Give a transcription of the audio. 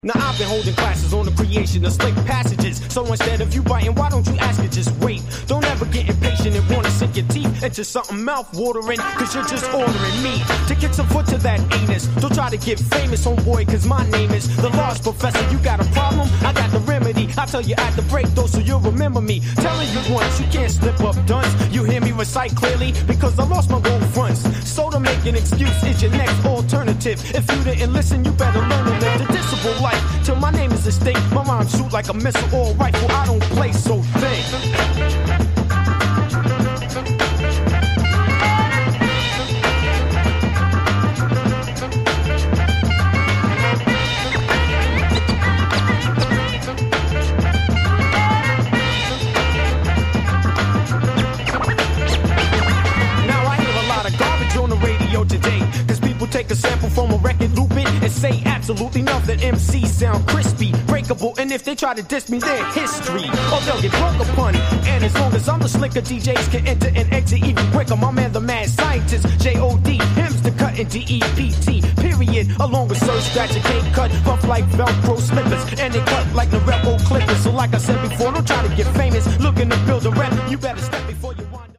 Now I've been holding classes on the creation of slick passages. So instead of you biting, why don't you ask it? Just wait. Don't ever get impatient and wanna sink your teeth into something mouth-watering, cause you're just ordering me to kick some foot to that anus. Don't try to get famous, homeboy, cause my name is the Lost Professor. You got a problem? I got the remedy. I'll tell you at the break though, so you'll remember me. Telling you once, you can't slip up dunce. You hear me recite clearly, because I lost my gold fronts. So to make an excuse is your next alternative. If you didn't listen, you better learn to live the disciple life. Till my name is distinct, my rhymes shoot like a missile or rifle. I don't play, so think. Take a sample from a record, loop it, and say absolutely nothing. MCs sound crispy, breakable, and if they try to diss me, they're history, or they'll get drunk upon. And as long as I'm the slicker, DJs can enter and exit even quicker. My man, the mad scientist, J.O.D., him's the cutting D.E.P.T. period, along with Sir Scratch, you can't cut, puff like Velcro slippers, and they cut like the Rebel Clippers. So like I said before, don't try to get famous, looking to build a rep, you better step